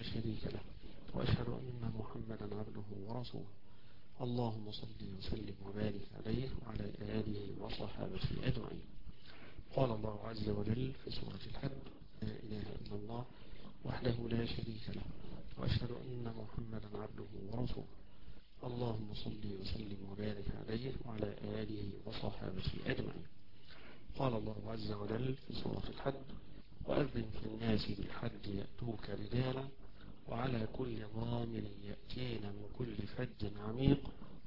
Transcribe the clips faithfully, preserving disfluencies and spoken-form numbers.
شريك له، وأشهد أن محمدا عبده ورسوله. اللهم صل وسلم وبارك عليه وعلى آله وصحابته أجمعين. قال الله عز وجل في سورة الحج: لا إله إلا الله وحده لا شريك له، وأشهد أن محمدا عبده ورسوله. اللهم صل وسلم وبارك عليه وعلى آله وصحابته أجمعين. قال الله عز وجل في سورة الحج: وأذن في الناس بالحج يأتوك رجالا وعلى كل ضامر يأتين من كل فج عميق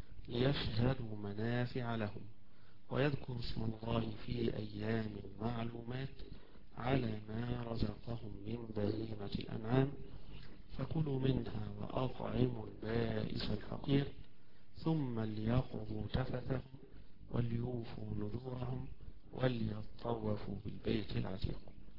ليشهدوا منافع لهم ويذكروا اسم الله في أيام معلومات على ما رزقهم من بهيمة الأنعام فكلوا منها وأطعموا البائس الفقير ثم ليقضوا تفثهم وليوفوا نذورهم وليطوفوا بالبيت العتيق.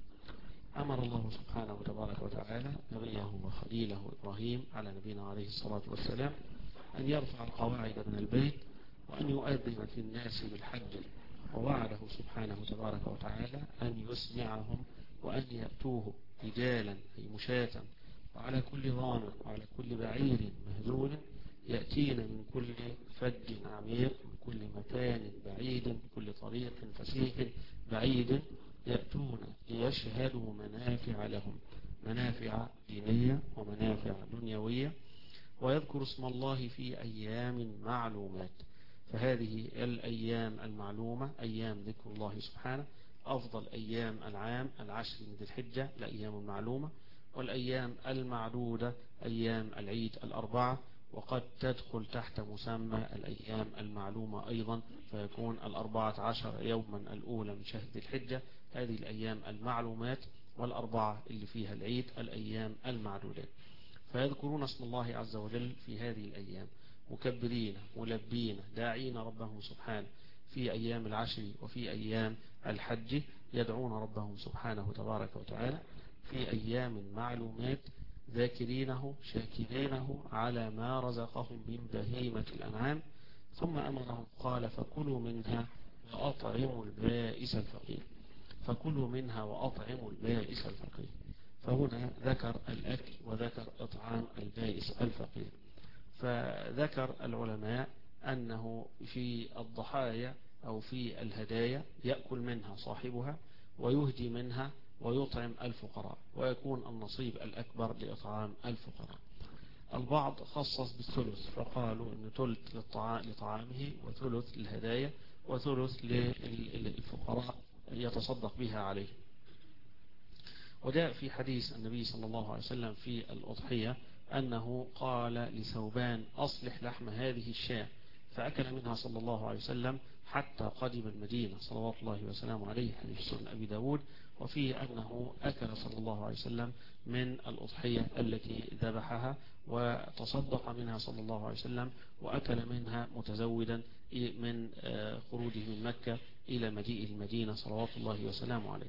أمر الله سبحانه وتبارك وتعالى نبيه وخليله إبراهيم على نبينا عليه الصلاة والسلام أن يرفع القواعد من البيت وأن يؤذن في الناس بالحج، ووعده سبحانه وتبارك وتعالى أن يسمعهم وأن يأتوه رجالا أي مشاة وعلى كل ضامر وعلى كل بعير مهزول يأتين من كل فج عميق، من كل مكان بعيد، من كل طريق فسيح بعيد، يأتون ليشهدوا منافع لهم، منافع دينية ومنافع دنيوية، ويذكر اسم الله في أيام معلومات. فهذه الأيام المعلومة أيام ذكر الله سبحانه، أفضل أيام العام العشر من ذي الحجة الأيام المعلومة، والأيام المعدودة أيام العيد الأربعة، وقد تدخل تحت مسمى الأيام المعلومة أيضا، فيكون الأربعة عشر يوما الأولى من شهر ذي الحجة هذه الأيام المعلومات، والأربعة اللي فيها العيد الأيام المعدودات. فيذكرون اسم الله عز وجل في هذه الأيام مكبرين ملبين داعين ربهم سبحانه في أيام العشر وفي أيام الحج، يدعون ربهم سبحانه تبارك وتعالى في أيام معلومات ذاكرينه شاكرينه على ما رزقهم من بهيمة الأنعام. ثم أمرهم قال: فكلوا منها وأطعموا البائس الفقير. فكلوا منها وأطعموا البائس الفقير، فهنا ذكر الأكل وذكر إطعام البائس الفقير. فذكر العلماء أنه في الضحايا أو في الهدايا يأكل منها صاحبها ويهدي منها ويطعم الفقراء، ويكون النصيب الأكبر لإطعام الفقراء. البعض خصص بالثلث فقالوا أن ثلث لطعامه وثلث للهدايا وثلث للفقراء يتصدق بها عليه. وجاء في حديث النبي صلى الله عليه وسلم في الأضحية أنه قال لثوبان: أصلح لحم هذه الشاة، فأكل منها صلى الله عليه وسلم حتى قدم المدينة صلوات الله وسلامه عليه، حديث سنن أبي داود. وفيه أنه أكل صلى الله عليه وسلم من الأضحية التي ذبحها وتصدق منها صلى الله عليه وسلم، وأكل منها متزودا من خروجه من مكة إلى مجيء المدينة صلوات الله وسلامه عليه.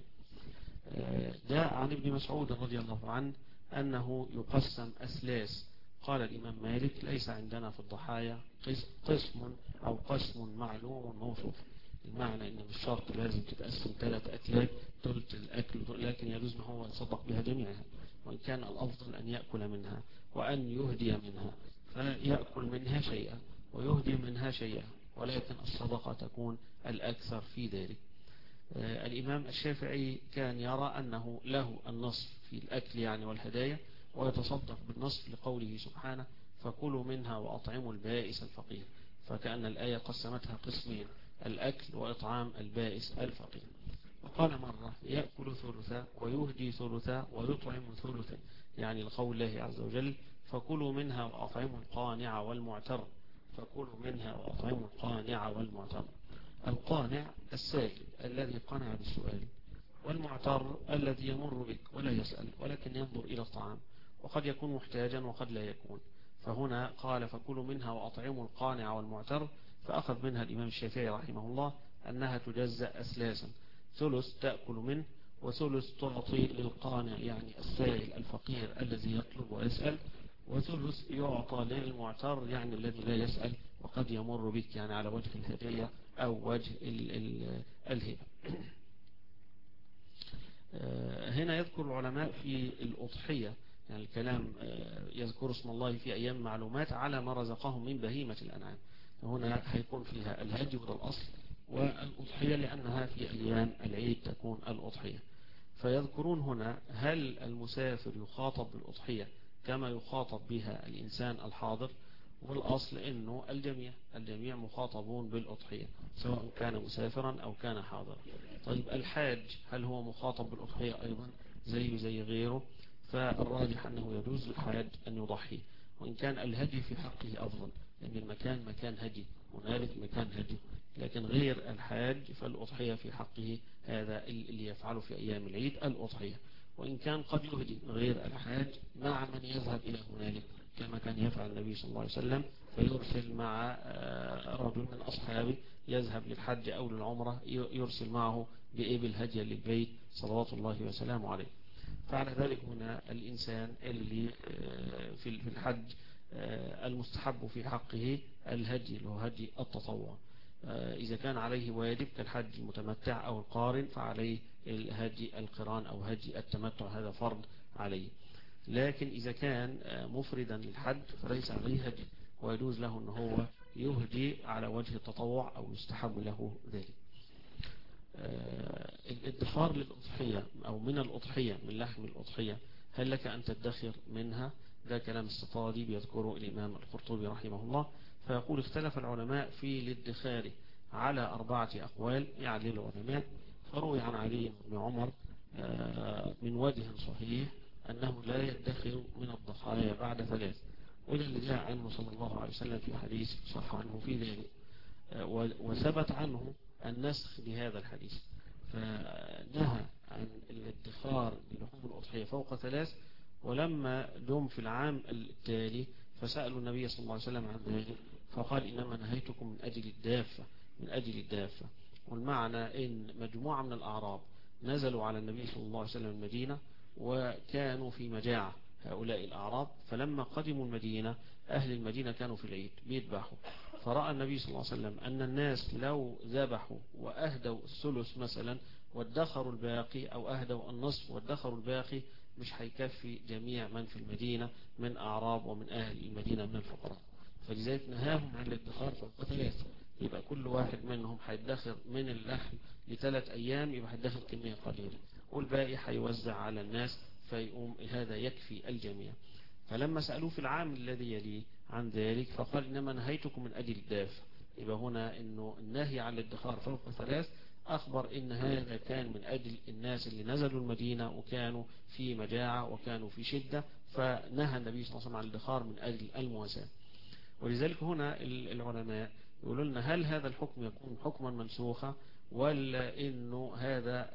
جاء عن ابن مسعود رضي الله عنه أنه يقسم أسلاس. قال الإمام مالك: ليس عندنا في الضحايا قسم أو قسم معلوم موصوف، المعنى إن مش شرط لازم تتقسم ثلاث أكلات ثلث الأكل، لكن يجوز هو يصدق بها جميعها، وإن كان الأفضل أن يأكل منها وأن يهدي منها، فيأكل منها شيئا ويهدي منها شيئا، ولكن الصدقة تكون الأكثر في ذلك. آه الإمام الشافعي كان يرى أنه له النصف في الأكل يعني والهدايا، ويتصدق بالنصف لقوله سبحانه: فكلوا منها وأطعموا البائس الفقير، فكأن الآية قسمتها قسمين: الأكل وإطعام البائس الفقير. وقال مرة: يأكل ثلثا ويهدي ثلثا ويطعم ثلثا، يعني لقول الله عز وجل: فكلوا منها وأطعموا القانع والمعتر. فكلوا منها وأطعموا القانع والمعتر. القانع السائل الذي قنع بالسؤال، والمعتر الذي يمر بك ولا يسأل ولكن ينظر إلى الطعام، وقد يكون محتاجا وقد لا يكون. فهنا قال: فكلوا منها وأطعموا القانع والمعتر، فأخذ منها الإمام الشافعي رحمه الله أنها تجزأ أسلاسا: ثلث تأكل منه، وثلث تعطي للقانع يعني السائل الفقير الذي يطلب ويسأل، وثلث يعطى للمعتر يعني الذي لا يسأل وقد يمر بك يعني على وجه الهدية أو وجه الهبة. هنا يذكر العلماء في الأضحية يعني الكلام يذكر اسم الله في أيام معلومات على ما رزقهم من بهيمة الأنعام. هنا هيكون فيها الهدي وده الأصل، والأضحية لأنها في أيام العيد تكون الأضحية. فيذكرون هنا هل المسافر يخاطب بالأضحية كما يخاطب بها الإنسان الحاضر؟ والأصل أنه الجميع الجميع مخاطبون بالأضحية سواء كان مسافرا أو كان حاضرا. طيب الحاج هل هو مخاطب بالأضحية أيضا زيه زي غيره؟ فالراجح أنه يجوز للحاج أن يضحي، وإن كان الهدي في حقه أفضل لأن المكان مكان هدي، هنالك مكان هدي. لكن غير الحاج فالأضحية في حقه هذا اللي يفعله في أيام العيد الأضحية، وإن كان قد يهدي غير الحاج مع من يذهب إلى هنالك كما كان يفعل النبي صلى الله عليه وسلم، فيرسل مع رجل من أصحابه يذهب للحج أو للعمرة يرسل معه بإبل هدية للبيت صلوات الله وسلامه عليه. فعلى ذلك هنا الإنسان اللي في الحج المستحب في حقه الهدي اللي هو هدي التطوع. إذا كان عليه واجب كالحج المتمتع أو القارن فعليه الهدي القران أو هدي التمتع، هذا فرض عليه. لكن إذا كان مفردا للحج فليس عليه هدي، ويجوز له أنه هو يهدي على وجه التطوع أو يستحب له ذلك. الادخار للأضحية أو من الأضحية من لحم الأضحية، هل لك أن تدخر منها؟ ده كلام الصطادي بيذكره الإمام القرطبي رحمه الله، فيقول اختلف العلماء في الادخار على أربعة أقوال يعني العلماء. فروي عن علي بن عمر من وجه صحيح أنه لا يدخر من الضحايا بعد ثلاث، وده اللي جاء عنه صلى الله عليه وسلم في حديث صح عنه في ذلك، وثبت عنه النسخ بهذا الحديث، فنهى عن الادخار لحوم الأضحية فوق ثلاث. ولما دم في العام التالي فسألوا النبي صلى الله عليه وسلم عن ذلك فقال إنما نهيتكم من أجل الدافة من أجل الدافة والمعنى إن مجموعة من الأعراب نزلوا على النبي صلى الله عليه وسلم المدينة وكانوا في مجاعة هؤلاء الأعراب، فلما قدموا المدينة أهل المدينة كانوا في العيد بيذبحوا، فرأى النبي صلى الله عليه وسلم أن الناس لو ذبحوا وأهدوا الثلث مثلا وادخروا الباقي أو أهدوا النصف وادخروا الباقي مش هيكفي جميع من في المدينة من أعراب ومن أهل المدينة من الفقراء، فلذلك نهاهم عن الادخار فوق ثلاثة. يبقى كل واحد منهم هيدخر من اللحم لثلاث أيام، يبقى هيدخر كمية قليلة والباقي هيوزع على الناس فيقوم هذا يكفي الجميع. فلما سألوه في العام الذي يليه عن ذلك فقال إنما نهيتكم من أجل الدافع. يبقى هنا إنه النهي عن الادخار فوق ثلاث أخبر إن هذا كان من أجل الناس اللي نزلوا المدينة وكانوا في مجاعة وكانوا في شدة، فنهى النبي صلى الله عليه وسلم عن الادخار من أجل المواساة. ولذلك هنا العلماء يقولوا لنا هل هذا الحكم يكون حكما منسوخا ولا إنه هذا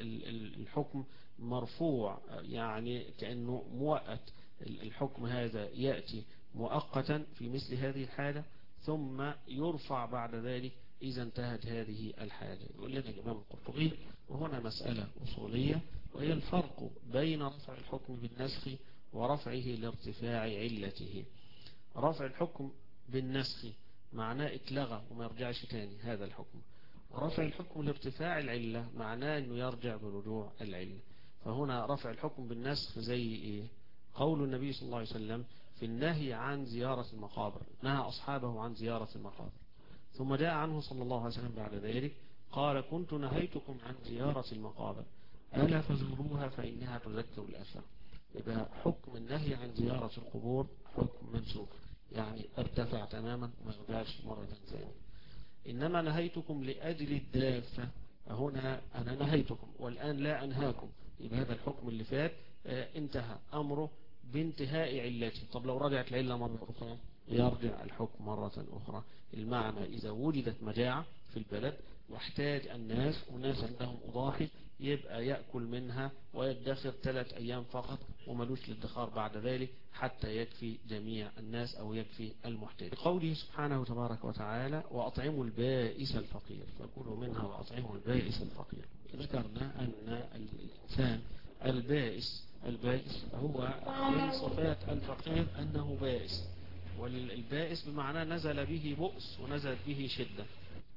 الحكم مرفوع يعني كأنه مؤقت، الحكم هذا يأتي مؤقتا في مثل هذه الحالة ثم يرفع بعد ذلك إذا انتهت هذه الحالة. يقول لنا الإمام القرطبي وهنا مسألة أصولية وهي الفرق بين رفع الحكم بالنسخ ورفعه لارتفاع علته. رفع الحكم بالنسخ معناه اتلغى وما يرجعش تاني هذا الحكم، ورفع الحكم لارتفاع العلة معناه انه يرجع برجوع العلة. فهنا رفع الحكم بالنسخ زي ايه؟ قول النبي صلى الله عليه وسلم في النهي عن زيارة المقابر، نهى أصحابه عن زيارة المقابر، ثم جاء عنه صلى الله عليه وسلم بعد ذلك قال كنت نهيتكم عن زيارة المقابر ألا فزوروها فإنها تذكر الآخرة. يبقى حكم النهي عن زيارة القبور حكم منسوخ يعني ارتفع تماما وما يرجعش مرة ثانية. إنما نهيتكم لأجل الدافة، هنا أنا نهيتكم والآن لا أنهاكم، يبقى هذا الحكم اللي فات اه انتهى أمره بانتهاء علته. طب لو رجعت العلة مرة أخرى يرجع الحكم مرة أخرى. المعنى إذا وجدت مجاعة في البلد واحتاج الناس وناس عندهم أضاحي يبقى يأكل منها ويدخر ثلاث أيام فقط وملوش للدخار بعد ذلك حتى يكفي جميع الناس أو يكفي المحتاج. قوله سبحانه تبارك وتعالى وأطعموا البائس الفقير فكلوا منها وأطعموا البائس الفقير. ذكرنا أن الإنسان البائس البائس هو من صفات الفقير أنه بائس، والبائس بمعنى نزل به بؤس ونزلت به شدة،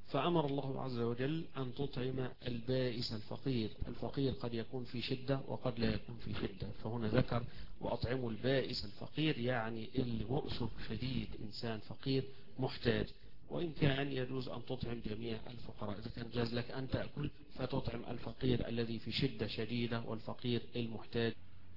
فأمر الله عز وجل أن تطعم البائس الفقير. الفقير قد يكون في شدة وقد لا يكون في شدة، فهنا ذكر وأطعموا البائس الفقير، يعني اللي بؤسه شديد، إنسان فقير محتاج. وإن كان يجوز أن تطعم جميع الفقراء، إذا كان جاز لك أن تأكل فتطعم الفقير الذي في شدة شديدة والفقير المحتاج.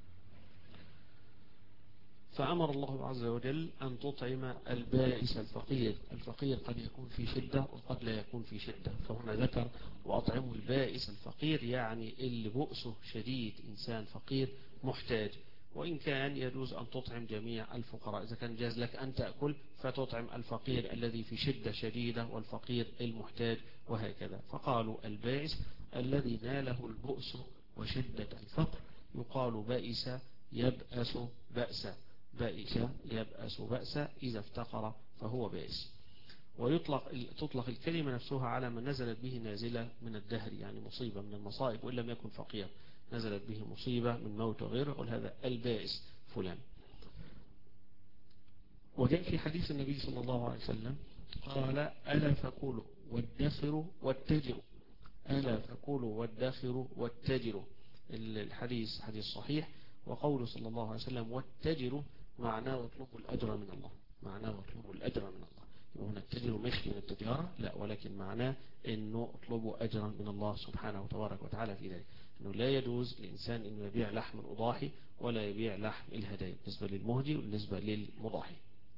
فأمر الله عز وجل أن تطعم البائس الفقير. الفقير قد يكون في شدة وقد لا يكون في شدة، فهنا ذكر وأطعموا البائس الفقير، يعني اللي بؤسه شديد، إنسان فقير محتاج. وإن كان يجوز أن تطعم جميع الفقراء، إذا كان جاز لك أن تأكل فتطعم الفقير الذي في شدة شديدة والفقير المحتاج، وهكذا. فقالوا البائس الذي ناله البؤس وشدة الفقر يقال بائس يبأس بأسا. بائس يبأس بأسا، إذا افتقر فهو بائس. ويطلق تطلق الكلمة نفسها على من نزلت به نازلة من الدهر، يعني مصيبة من المصائب، وإن لم يكن فقير، نزلت به مصيبة من موت وغيره، يقول هذا البائس فلان. وجاء في حديث النبي صلى الله عليه وسلم قال ألا فكلوا وادخروا واتجروا. ألا فكلوا وادخروا واتجروا. الحديث حديث صحيح. وقوله صلى الله عليه وسلم واتجروا معناه واطلبوا الأجر من الله، معناه واطلبوا الأجر من الله. هنا التجر مش من التجارة، لا، ولكن معناه انه اطلبوا أجرا من الله سبحانه وتبارك وتعالى في ذلك. انه لا يجوز للإنسان انه يبيع لحم الأضاحي ولا يبيع لحم الهدايا، بالنسبة للمهدي وبالنسبة للمضاحي.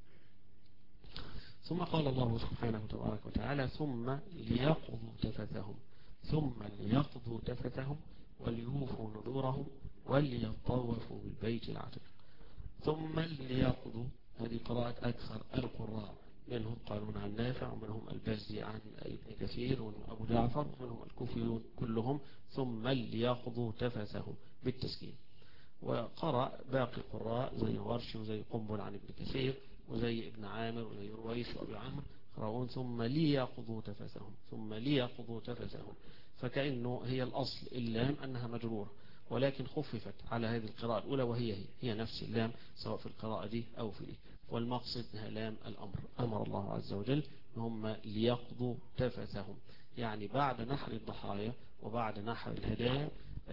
ثم قال الله سبحانه وتبارك وتعالى ثم ليقضوا تفثهم. ثم ليقضوا تفثهم وليوفوا نذورهم وليطوفوا بالبيت العتيق. ثم ليقضوا، هذه قراءة أكثر القراء، منهم قالون عن نافع ومنهم البازي عن ابن كثير ومنهم أبو جعفر ومنهم الكوفيون كلهم ثم ليقضوا تفثهم بالتسكين. وقرأ باقي القراء زي ورش وزي قنبل عن ابن كثير وزي ابن عامر وزي رويس وابي عمرو قرأون ثم ليقضوا تفثهم. ثم ليقضوا تفثهم، فكأنه هي الأصل اللام أنها مجرورة، ولكن خففت على هذه القراءة الأولى، وهي هي, هي نفس اللام سواء في القراءة دي أو في دي. والمقصد انها لام الأمر. أمر الله عز وجل هم ليقضوا تفثهم، يعني بعد نحر الضحايا وبعد نحر الهدايا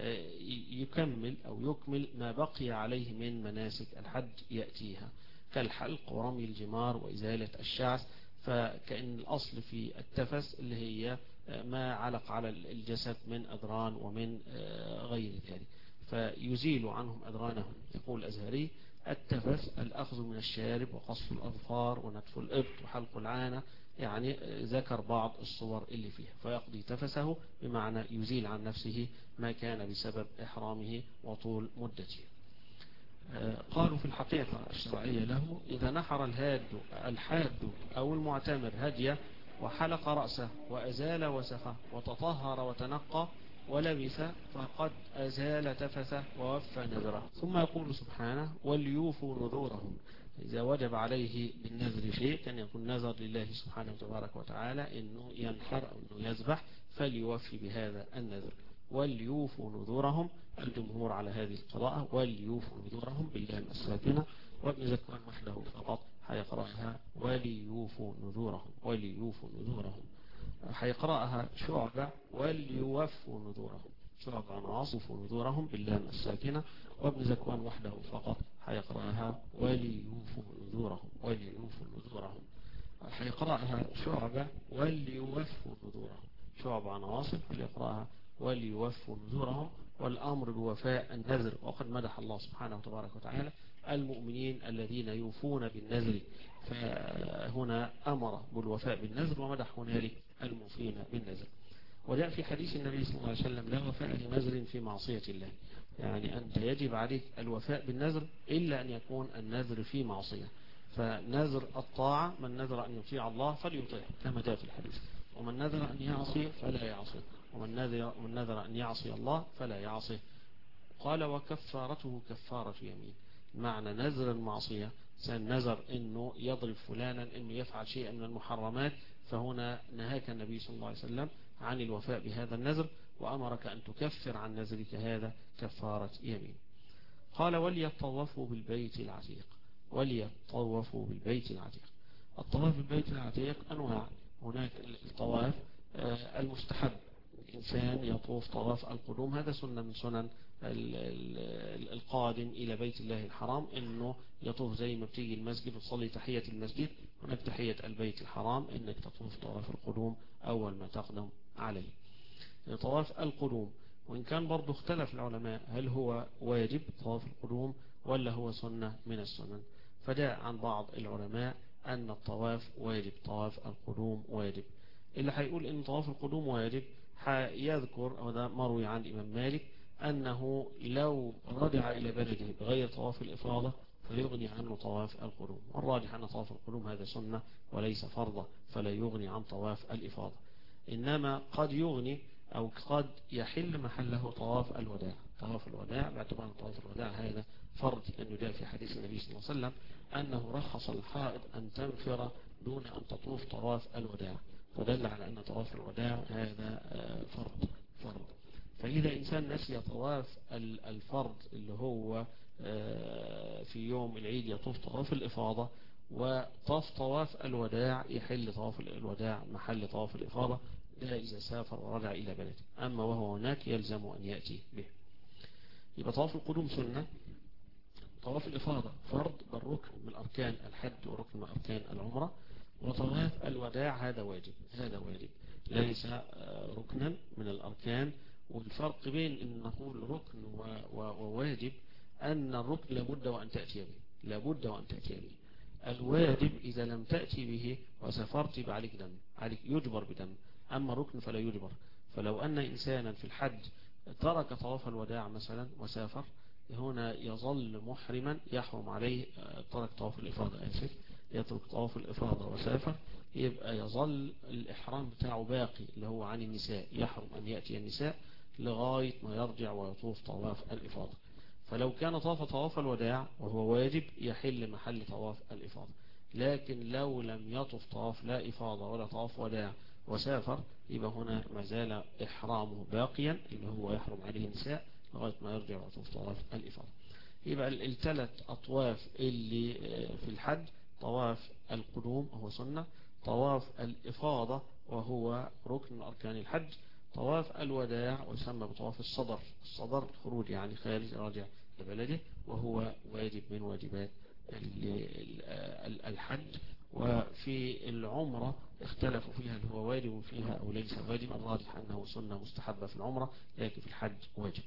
يكمل أو يكمل ما بقي عليه من مناسك الحج يأتيها، كالحلق ورمي الجمار وإزالة الشعث. فكأن الأصل في التفث اللي هي ما علق على الجسد من أذران ومن غير ذلك، فيزيل عنهم أذرانهم. يقول الأزهري التفث الأخذ من الشارب وقصف الأظفار ونتف الإبط وحلق العانة، يعني ذكر بعض الصور اللي فيها، فيقضي تفثه بمعنى يزيل عن نفسه ما كان بسبب إحرامه وطول مدته. قالوا في الحقيقة الشرعية له إذا نحر الهاد الحاد أو المعتمر هديه وحلق رأسه وأزال وسخه وتطهر وتنقى ولبث فقد أزال تفثه ووفى نذره. ثم يقول سبحانه وليوفوا نذورهم. إذا وجب عليه بالنذر شيء كان يكون نذر لله سبحانه وتبارك وتعالى إنه ينحر أو إنه يذبح فليوفي بهذا النذر. وليوفوا نذورهم، الجمهور على هذه القراءة وليوفوا نذورهم باللام الساكنة، وابن زكوان وحده فقط حيقرأها وليوفوا نذورهم. وليوفوا نذورهم حيقرأها شعبة وليوفوا نذورهم. شعبة عن عاصم نذورهم باللام الساكنة، وابن زكوان وحده فقط حيقرأها وليوفوا نذورهم. وليوفوا نذورهم حيقرأها شعبة وليوفوا نذورهم. شعبة عن عاصم حيقرأها وليوفوا نذورهم، والأمر بوفاء النذر. وقد مدح الله سبحانه وتبارك وتعالى المؤمنين الذين يوفون بالنذر، فهنا أمر بالوفاء بالنذر ومدح هنالك الموفين بالنذر. وجاء في حديث النبي صلى الله عليه وسلم لا وفاء لنذر في معصية الله، يعني أنت يجب عليك الوفاء بالنذر إلا أن يكون النذر في معصية. فنذر الطاعة من نذر أن يطيع الله فليطيع كما جاء في الحديث، ومن نذر أن يعصي فلا يعصي، ومن نذر, من نذر أن يعصي الله فلا يعصي. قال وكفارته كفارة يمين. معنى نذر المعصية سن نذر أنه يضرب فلانا أنه يفعل شيئا من المحرمات، فهنا نهاك النبي صلى الله عليه وسلم عن الوفاء بهذا النذر وأمرك أن تكفر عن نذرك هذا كفارة يمين. قال وليطوفوا بالبيت العتيق. وليطوفوا بالبيت العتيق. الطواف بالبيت العتيق أنواع. هناك الطواف المستحب الإنسان يطوف طواف القدوم، هذا سنة من سنن القادم إلى بيت الله الحرام، إنه يطوف زي ما بتيجي المسجد وتصلي تحية المسجد، هناك تحية البيت الحرام، إنك تطوف طواف القدوم أول ما تقدم عليه. طواف القدوم وإن كان برضو اختلف العلماء هل هو واجب طواف القدوم ولا هو سنة من السنن، فجاء عن بعض العلماء أن الطواف واجب، طواف القدوم واجب. اللي هيقول إن طواف القدوم واجب يذكر، وده مروي عن الإمام مالك، أنه لو رجع إلى بلده بغير طواف الإفاضة فيغني عنه طواف القدوم، والراجح أن طواف القدوم هذا سنة وليس فرضا، فلا يغني عن طواف الإفاضة، إنما قد يغني أو قد يحل محله طواف الوداع. طواف الوداع باعتبار طواف الوداع هذا فرض، لأنه جاء في حديث النبي صلى الله عليه وسلم أنه رخص الحائض أن تنفر دون أن تطوف طواف الوداع، فدل على أن طواف الوداع هذا فرض فرض. فإذا إنسان نسي طواف الفرض اللي هو في يوم العيد يطوف طواف الإفاضة وطاف طواف الوداع، يحل طواف الوداع محل طواف الإفاضة، ده إذا سافر ورجع إلى بلده، أما وهو هناك يلزم أن يأتي به. يبقى طواف القدوم سنة، طواف الإفاضة فرض بل ركن من أركان الحج وركن من أركان العمرة، وطواف الوداع هذا واجب، هذا واجب ليس ركنا من الأركان. والفرق بين أن نقول ركن وواجب أن الركن لابد وأن تأتي به، لابد وأن تأتي به. الواجب إذا لم تأتي به وسافرت يبقى عليك دم، عليك يجبر بدم، أما الركن فلا يجبر. فلو أن إنسانا في الحج ترك طواف الوداع مثلا وسافر، هنا يظل محرما، يحرم عليه ترك طواف الإفاضة، آسف يترك طواف الإفاضة وسافر، يبقى يظل الإحرام بتاعه باقي اللي هو عن النساء، يحرم أن يأتي النساء لغاية ما يرجع ويطوف طواف الإفاضة. فلو كان طاف طواف الوداع وهو واجب يحل محل طواف الإفاضة، لكن لو لم يطف طواف لا إفاضة ولا طواف وداع وسافر، يبقى هنا ما زال إحرامه باقيا اللي هو يحرم عليه النساء لغاية ما يرجع ويطوف طواف الإفاضة. يبقى الثلاث أطواف اللي في الحج، طواف القدوم وهو سنة، طواف الإفاضة وهو ركن من أركان الحج، طواف الوداع ويسمى بطواف الصدر، الصدر الخروج يعني خارج راجع لبلده، وهو واجب من واجبات الحج. وفي العمرة اختلفوا فيها هل هو واجب فيها أو ليس واجب، الراجح أنه سنة مستحبة في العمرة، لكن في الحج واجب.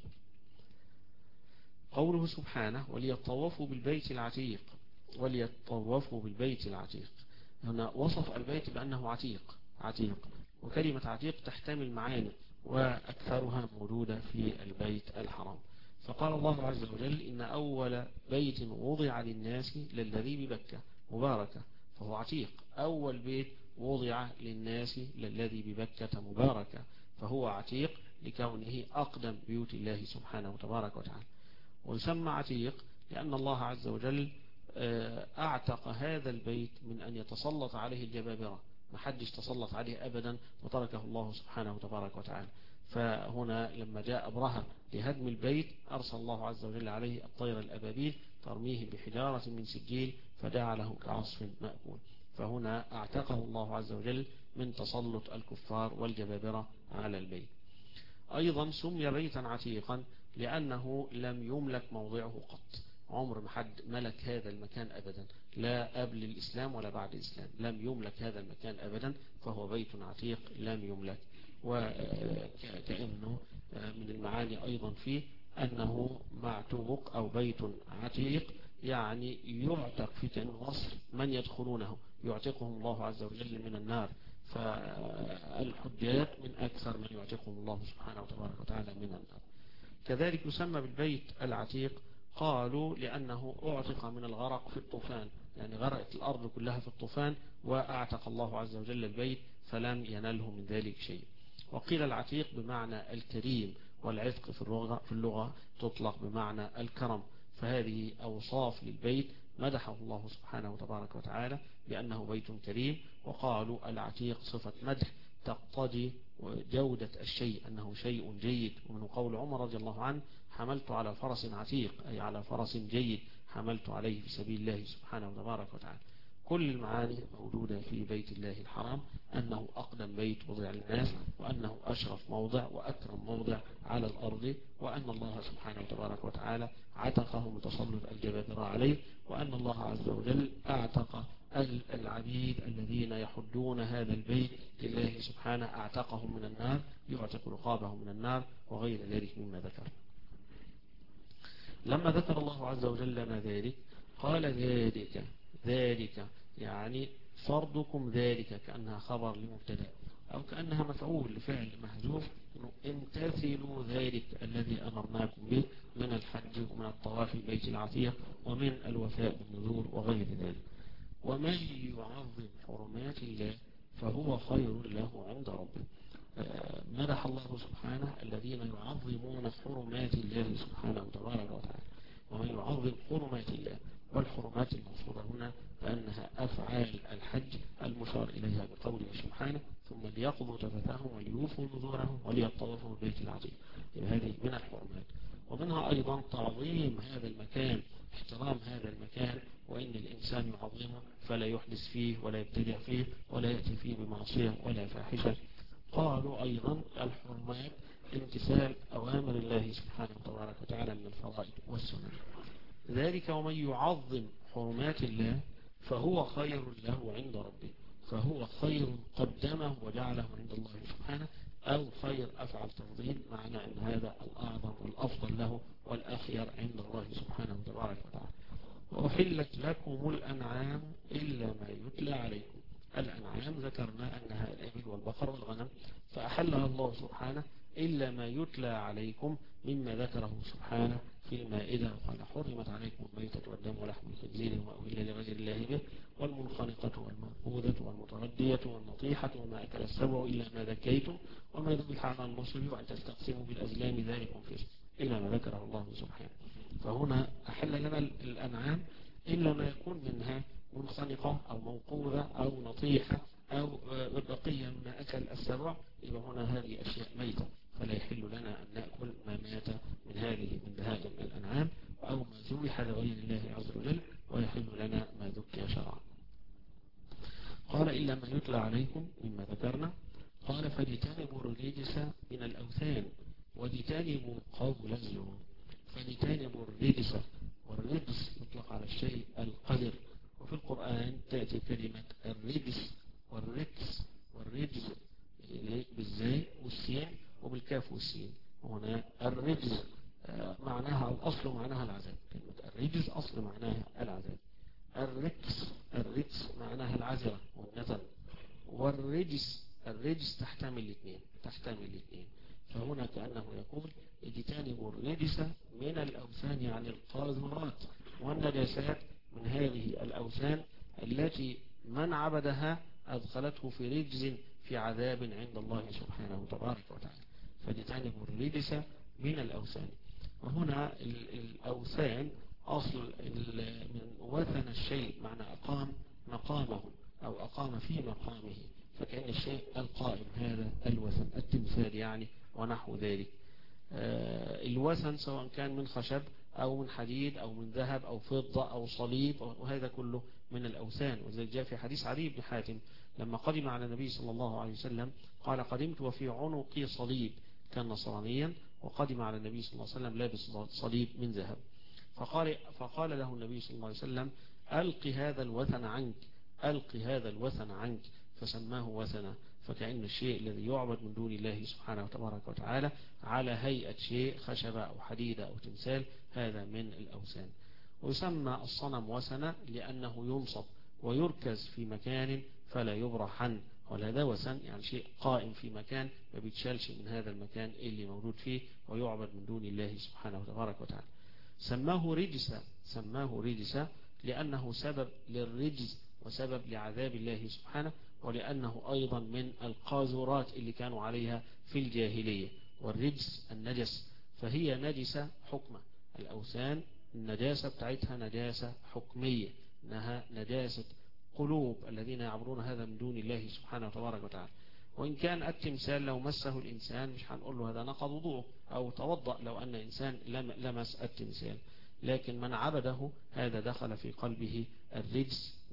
قوله سبحانه وليطوفوا بالبيت العتيق، وليطوفوا بالبيت العتيق، هنا وصف البيت بأنه عتيق، عتيق، وكلمة عتيق تحتمل معاني وأكثرها موجودة في البيت الحرام. فقال الله عز وجل إن أول بيت وضع للناس للذي ببكة مباركة، فهو عتيق، أول بيت وضع للناس للذي ببكة مباركة، فهو عتيق لكونه أقدم بيوت الله سبحانه وتبارك وتعالى. ويسمى عتيق لأن الله عز وجل أعتق هذا البيت من أن يتسلط عليه الجبابرة، ما حدش تسلط عليه أبدا وتركه الله سبحانه وتبارك وتعالى. فهنا لما جاء أبرهة لهدم البيت أرسل الله عز وجل عليه الطير الأبابيل ترميه بحجارة من سجيل فجعله كعصف مأكول، فهنا أعتقه الله عز وجل من تسلط الكفار والجبابرة على البيت. أيضا سمي بيتا عتيقا لأنه لم يملك موضعه قط، عمر ما حد ملك هذا المكان أبدا، لا قبل الإسلام ولا بعد الإسلام لم يملك هذا المكان أبدا، فهو بيت عتيق لم يملك. وكأنه من المعاني أيضا فيه أنه معتوق أو بيت عتيق، يعني يعتق فتن وصف من يدخلونه، يعتقهم الله عز وجل من النار، فالحجاج من أكثر من يعتقهم الله سبحانه وتبارك وتعالى من النار. كذلك يسمى بالبيت العتيق قالوا لأنه أعتق من الغرق في الطوفان، يعني غرقت الأرض كلها في الطوفان وأعتق الله عز وجل البيت فلم ينله من ذلك شيء. وقيل العتيق بمعنى الكريم، والعتق في اللغة, في اللغة تطلق بمعنى الكرم، فهذه أوصاف للبيت مدحه الله سبحانه وتبارك وتعالى بأنه بيت كريم. وقالوا العتيق صفة مدح تقتضي جودة الشيء، أنه شيء جيد. ومن قول عمر رضي الله عنه حملت على فرس عتيق، أي على فرس جيد حملت عليه في سبيل الله سبحانه وتبارك وتعالى. كل المعاني موجودة في بيت الله الحرام، أنه أقدم بيت وضع للناس، وأنه أشرف موضع وأكرم موضع على الأرض، وأن الله سبحانه وتبارك وتعالى عتقه من تسلط الجبابرة عليه، وأن الله عز وجل أعتق العبيد الذين يحدون هذا البيت لله سبحانه، أعتقهم من النار، يعتق رقابهم من النار، وغير ذلك مما ذكر. لما ذكر الله عز وجل لنا ذلك قال ذلك ذلك يعني فرضكم ذلك، كأنها خبر لمبتدا أو كأنها مفعول لفعل محذوف، امتثلوا ذلك الذي أمرناكم به من الحج ومن الطواف في البيت العتيق ومن الوفاء بالنذور وغير ذلك. ومن يعظم حرمات الله فهو خير له عند ربه. مدح الله سبحانه الذين يعظمون حرمات الله سبحانه وتبارك وتعالى. ومن يعظم حرمات الله، والحرمات المقصودة هنا فأنها أفعال الحج المشار إليها بقوله سبحانه ثم ليقضوا تفثهم وليوفوا نذورهم وليطوفوا بالبيت العتيق. هذه من الحرمات. ومنها أيضا تعظيم هذا المكان، احترام هذا المكان، وإن الإنسان يعظمه فلا يحدث فيه ولا يبتدع فيه ولا يأتي فيه بمعصية ولا فاحشة. قالوا أيضا الحرمات امتثال أوامر الله سبحانه وتبارك وتعالى من الفرائض والسنن. ذلك ومن يعظم حرمات الله فهو خير له عند ربه، فهو خير قدمه وجعله عند الله سبحانه، أو خير أفعل تفضيل، معنى أن هذا الأعظم والأفضل له والأخير عند الله سبحانه وتبارك وتعالى. وأحلت لكم الأنعام إلا ما يتلى عليكم. الأنعام ذكرنا أنها الإبل والبقر والغنم، فأحلها الله سبحانه إلا ما يتلى عليكم مما ذكره سبحانه في المائدة، قال حرمت عليكم الميتة والدم ولحم الخنزير وما أهل لغير الله به والمنخنقة والموقوذة والمتردية والنطيحة وما أكل السبع إلا ما ذكيتم وما ذبح على النصب وأن تستقسموا بالأزلام ذلكم فسق إلا ما ذكره الله سبحانه. فهنا أحل لنا الأنعام إلا ما يكون منها منخنقة أو موقوذة أو نطيحة أو بقية ما أكل السبع، إذا هنا هذه أشياء ميتة، فلا يحل لنا أن نأكل ما مات من هذه من بهائم الأنعام أو ما ذبح لغير الله عز وجل، ويحل لنا ما ذكي شرعا. قال إلا ما يتلى عليكم مما ذكرنا. قال فاجتنبوا الرجس من الأوثان واجتنبوا قول الزور. فاجتنبوا الرجس، والرجس يطلق على الشيء القذر، وفي القرآن تأتي كلمة الرجس والرجس والرجس بالزاي والسين وبالكاف والسين. هنا الرجس معناها الأصل معناها العذاب، كلمة الرجس أصل معناها العذاب. الرجس الرجس معناها العذرة والنذر، والرجس الرجس تحتمل الاثنين تحتمل الاثنين فهنا كأنه يقول اجتنبوا الرجس من الأوثان، يعني القاذورات والنجاسات من هذه الأوثان التي من عبدها أدخلته في رجز في عذاب عند الله سبحانه وتبارك وتعالى. فاجتنبوا الرجس من الأوثان. وهنا الأوثان أصل من وثن الشيء، معنى أقام مقامه أو أقام في مقامه، فكأن الشيء القائم هذا الوثن، التمثال يعني ونحو ذلك. الوثن سواء كان من خشب أو من حديد أو من ذهب أو فضة أو صليب، وهذا كله من الأوثان. وذلك جاء في حديث عدي بن حاتم لما قدم على النبي صلى الله عليه وسلم قال قدمت وفي عنقي صليب، كان نصرانيا، وقدم على النبي صلى الله عليه وسلم لابس صليب من ذهب، فقال, فقال له النبي صلى الله عليه وسلم ألق هذا الوثن عنك ألق هذا الوثن عنك فسماه وثنا. فكأن الشيء الذي يعبد من دون الله سبحانه وتبارك وتعالى على هيئة شيء خشبة أو حديدة أو تمثال، هذا من الأوثان. ويسمى الصنم وثنا لأنه ينصب ويركز في مكان فلا يبرح عنه، وهذا وثن يعني شيء قائم في مكان ما بيتشالش من هذا المكان اللي موجود فيه ويعبد من دون الله سبحانه وتبارك وتعالى. سماه رجسا سماه رجسا لأنه سبب للرجز وسبب لعذاب الله سبحانه، ولأنه أيضا من القاذورات اللي كانوا عليها في الجاهلية. والرجس النجس، فهي نجسة حكمة. الأوثان النجاسة بتاعتها نجاسة حكمية، إنها نجاسة قلوب الذين يعبدون هذا من دون الله سبحانه وتبارك وتعالى. وإن كان التمثال لو مسه الإنسان مش هنقول له هذا نقض وضوءه أو توضأ لو أن إنسان لمس التمثال، لكن من عبده هذا دخل في قلبه الرجس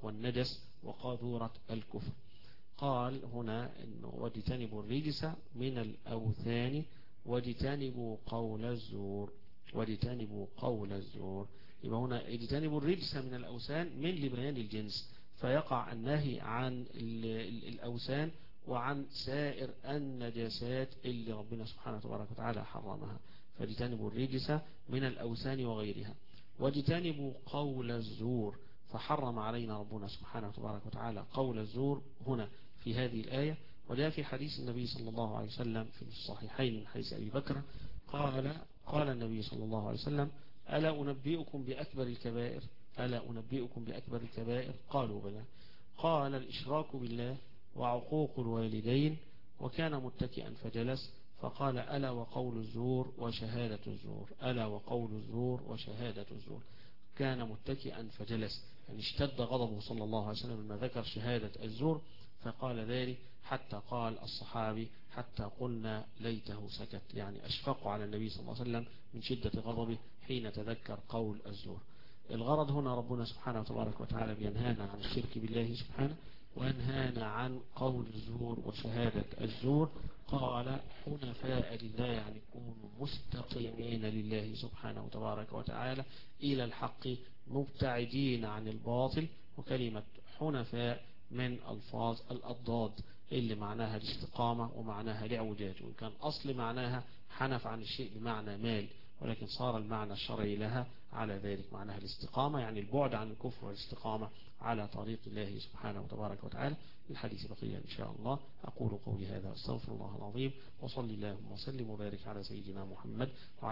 والنجس وقاذورة الكفر. قال هنا إنه واجتنبوا الرجس من الأوثان واجتنبوا قول الزور، واجتنبوا قول الزور. يبقى هنا اجتنبوا الرجس من الأوثان من لبيان الجنس، فيقع النهي عن الأوثان وعن سائر النجاسات اللي ربنا سبحانه وتبارك وتعالى حرمها. فاجتنبوا الرجس من الأوثان وغيرها. واجتنبوا قول الزور، فحرم علينا ربنا سبحانه وتبارك وتعالى قول الزور هنا في هذه الآية. وجاء في حديث النبي صلى الله عليه وسلم في الصحيحين من حديث أبي بكر قال قال النبي صلى الله عليه وسلم: ألا أنبئكم بأكبر الكبائر؟ ألا أنبئكم بأكبر الكبائر؟ قالوا بلى. قال: الإشراك بالله وعقوق الوالدين. وكان متكئا فجلس فقال: ألا وقول الزور وشهادة الزور، ألا وقول الزور وشهادة الزور. كان متكئا فجلس، يعني اشتد غضبه صلى الله عليه وسلم لما ذكر شهادة الزور، فقال ذلك حتى قال الصحابي: حتى قلنا ليته سكت، يعني أشفقوا على النبي صلى الله عليه وسلم من شدة غضبه حين تذكر قول الزور. الغرض هنا ربنا سبحانه وتبارك وتعالى بينهانا عن الشرك بالله سبحانه، وينهانا عن قول الزور وشهادة الزور. قال: حنفاء لله، يعني كونوا مستقيمين لله سبحانه وتبارك وتعالى إلى الحق مبتعدين عن الباطل. وكلمة حنفاء من ألفاظ الأضداد اللي معناها الاستقامة ومعناها الاعوجاج، وإن كان أصل معناها حنف عن الشيء بمعنى مال، ولكن صار المعنى الشرعي لها على ذلك، معناها الاستقامة يعني البعد عن الكفر والاستقامة على طريق الله سبحانه وتبارك وتعالى. الحديث بقية إن شاء الله. أقول قولي هذا، أستغفر الله العظيم، وصلي اللهم وسلم وبارك على سيدنا محمد وعلى